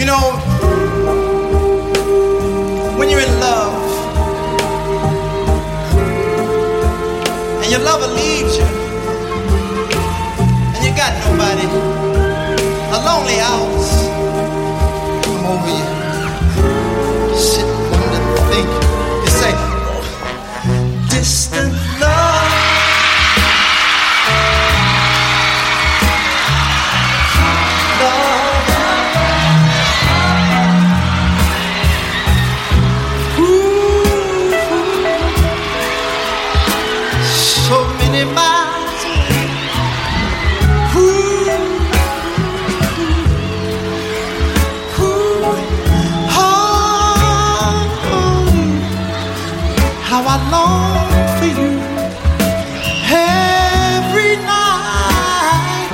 know, when you're in love and your lover leaves you and you got nobody, a lonely hours come over you. You sit and think. You say, oh, distant love. So many miles away. Ooh, how I long for you every night,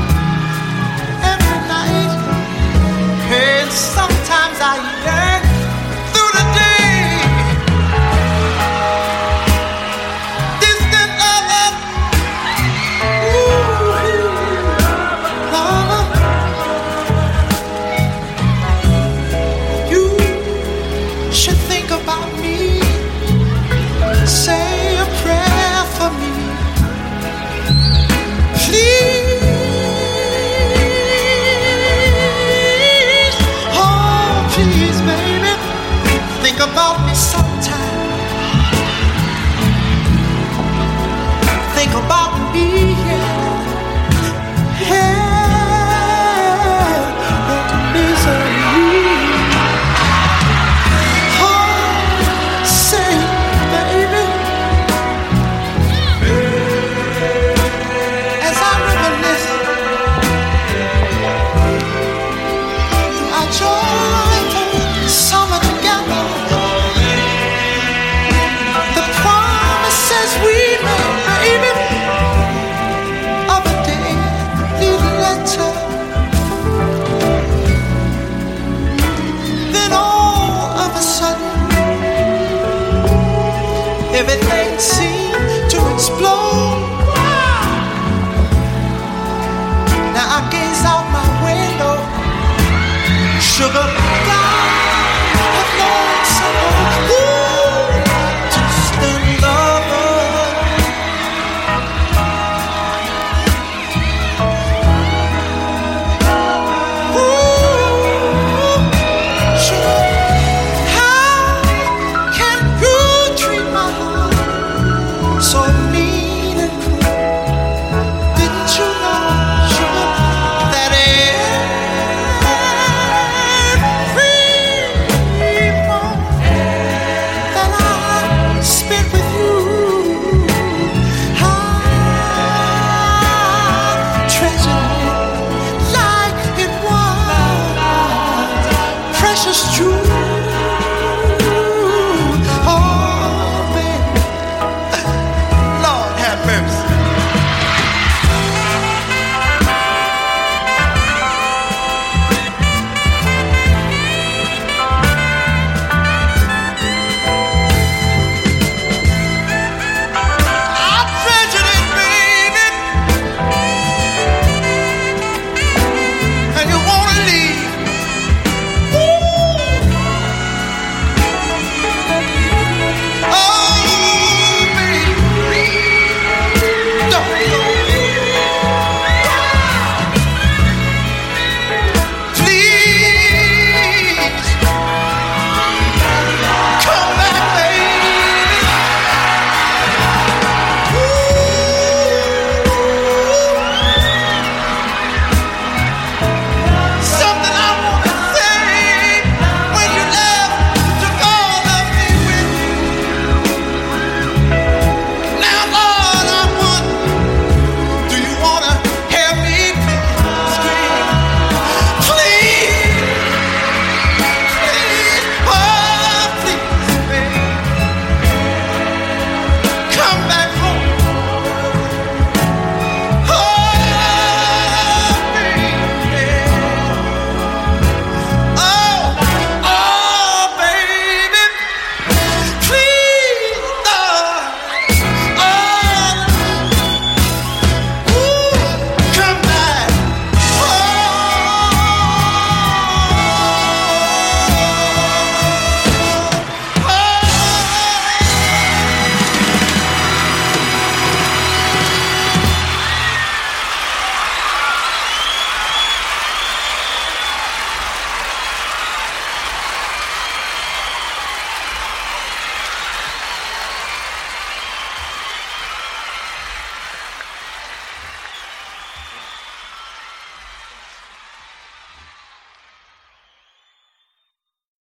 and sometimes I yearn through the day. Distant love, love, you should think about me. Say a prayer for me, please. Oh, please, baby, think about